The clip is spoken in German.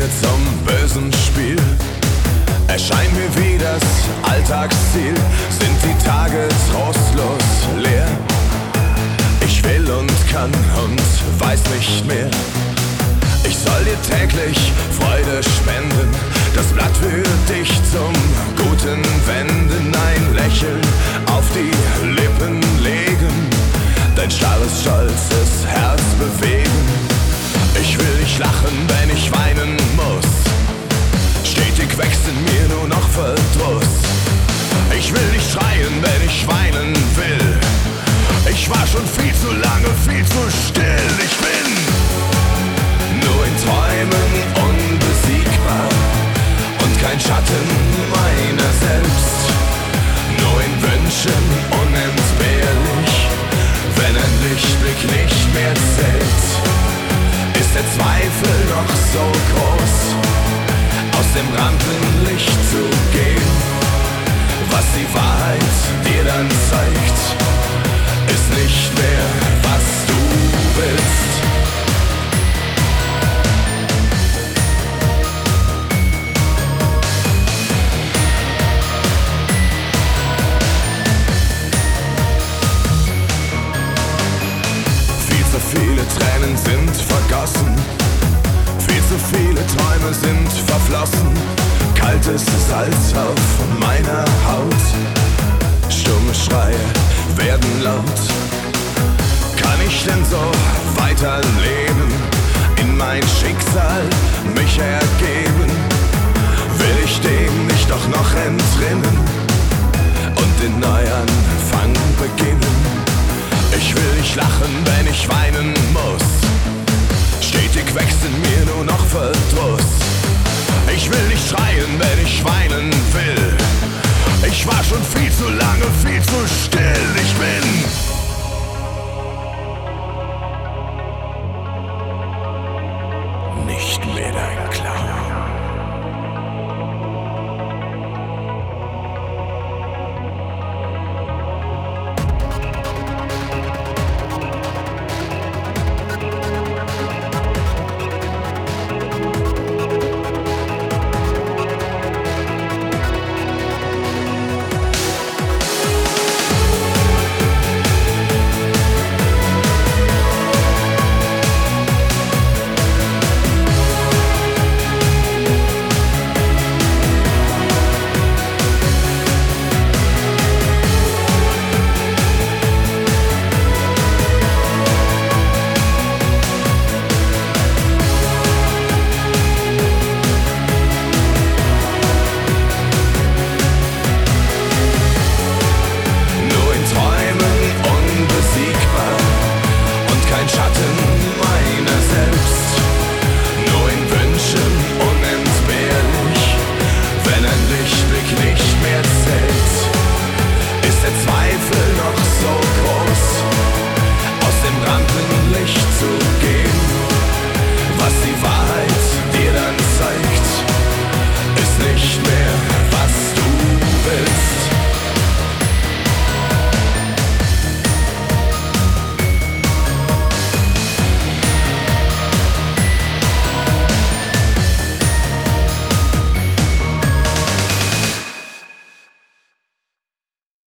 Pläne zum bösen Spiel erscheinen mir wie das Alltagsziel. Sind die Tage trostlos leer? Ich will und kann und weiß nicht mehr. Ich soll dir täglich Freude spenden, das Blatt für dich zum Guten wenden, ein Lächeln auf die Lippen legen, dein starres, stolzes Herz bewegen. Ich will nicht lachen, wenn ich weinen muss, stetig wächst in mir nur noch Verdruss. Ich will nicht schreien, wenn ich weinen will, ich war schon viel zu lange, viel zu still. Ich bin nur in Träumen unbesiegbar und kein Schatten meiner selbst, nur in Wünschen unentbehrlich, wenn ein Lichtblick nicht mehr zählt. Ist der Zweifel noch so groß, aus dem Rampenlicht zu gehen? Was die Wahrheit dir dann zeigt, ist nicht mehr, was du willst. Viel zu viele Tränen sind vergossen, viel zu viele Träume sind verflossen. Kaltes Salz auf meiner Haut, stumme Schreie werden laut. Kann ich denn so weiterleben, in mein Schicksal mich ergeben? Will ich dem nicht doch noch entrinnen und den Neuanfang beginnen? Ich will nicht lachen, wenn ich weinen muss, stetig wächst in mir nur noch Verdruss. Ich will nicht schreien, wenn ich weinen will, ich war schon viel zu lange, viel zu still. Ich bin